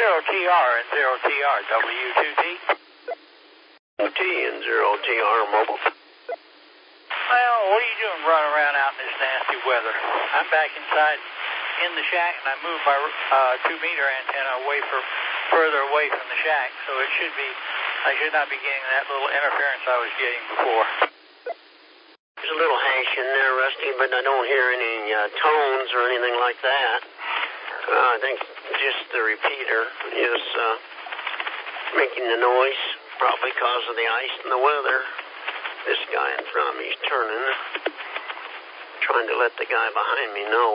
0TR and 0TR, W2T. T and 0TR mobile. Well, what are you doing running around out in this nasty weather? I'm back inside in the shack, and I moved my 2-meter antenna further away from the shack, so I should not be getting that little interference I was getting before. There's a little hash in there, Rusty, but I don't hear any tones or anything like that. I think just the repeater is making the noise, probably because of the ice and the weather. This guy in front of me is turning, trying to let the guy behind me know.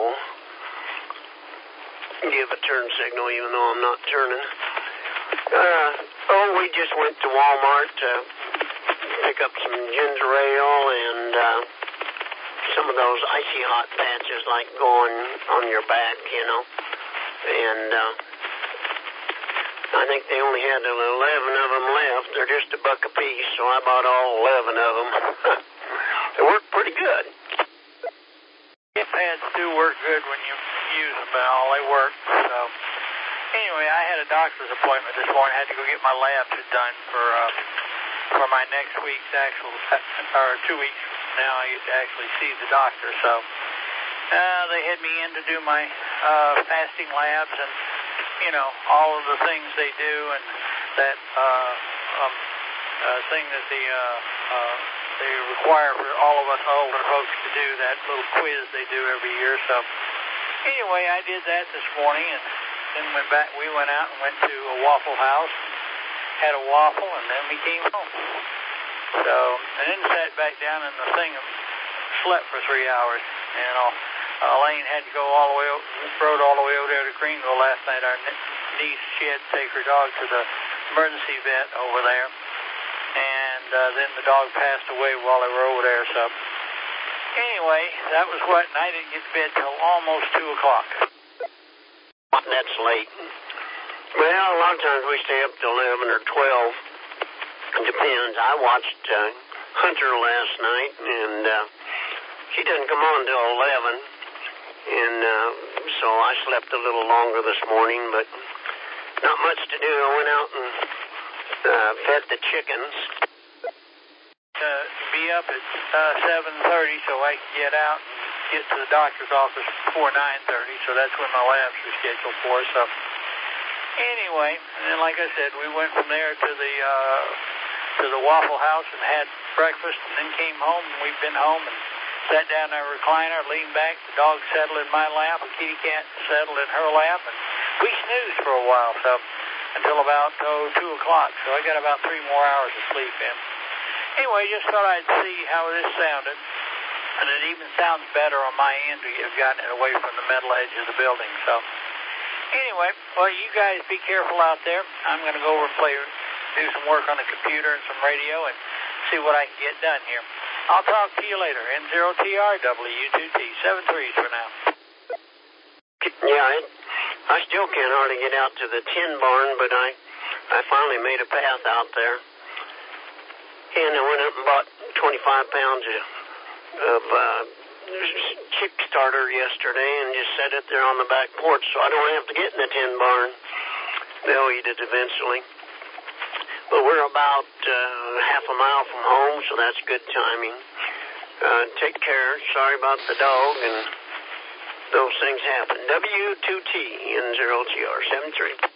Give a turn signal even though I'm not turning. We just went to Walmart to pick up some ginger ale and some of those icy hot patches like going on your back, you know. And I think they only had 11 of them left. They're just $1 a piece, so I bought all 11 of them. They work pretty good. Gift pads do work good when you use them, but all they work. So anyway, I had a doctor's appointment this morning. I had to go get my labs done for my next week's or 2 weeks from now. I used to actually see the doctor. So they had me in to do my fasting labs and, you know, all of the things they do, and that thing that they require for all of us older folks to do, that little quiz they do every year. So anyway, I did that this morning, and then we went out and went to a Waffle House, had a waffle, and then we came home. So, and then sat back down in the thing and slept for 3 hours. And Elaine had to go rode all the way over there to Greenville last night. Our niece, she had to take her dog to the emergency vet over there. And then the dog passed away while they were over there. So anyway, that was what, and I didn't get to bed till almost 2 o'clock. That's late. Well, a lot of times we stay up till 11 or 12. It depends. I watched Hunter last night, and she didn't come on till 11. And so I slept a little longer this morning, but not much to do. I went out and fed the chickens. Be up at 7:30 so I can get out and get to the doctor's office before 9:30, so that's when my labs were scheduled for. So anyway, and then like I said, we went from there to the Waffle House and had breakfast, and then came home, and we've been home and sat down in our recliner, leaned back, the dog settled in my lap, a kitty cat settled in her lap, and we snoozed for a while, so until about 2 o'clock. So I got about 3 more hours of sleep in. Anyway, just thought I'd see how this sounded, and it even sounds better on my end to have gotten it away from the metal edge of the building. So anyway, well, you guys be careful out there. I'm going to go over and do some work on the computer and some radio and see what I can get done here. I'll talk to you later. N0TR, W2T, 73s for now. Yeah, I still can't hardly get out to the tin barn, but I finally made a path out there. And I went up and bought 25 pounds of chick starter yesterday and just set it there on the back porch so I don't have to get in the tin barn. They'll eat it eventually. But we're about half a mile from home, so that's good timing. Take care. Sorry about the dog, and those things happen. W2T, N0TR, 73.